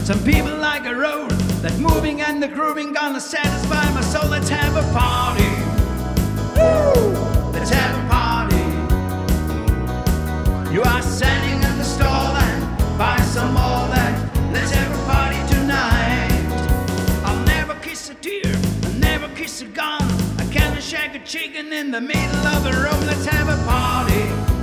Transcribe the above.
Some people like a road, that moving and the grooving gonna satisfy my soul. Let's have a party. Woo! Let's have a party. You are standing in the stall and buy some more. That let's have a party tonight. I'll never kiss a tear, I'll never kiss a gun. I can't shake a chicken in the middle of the room. Let's have a party.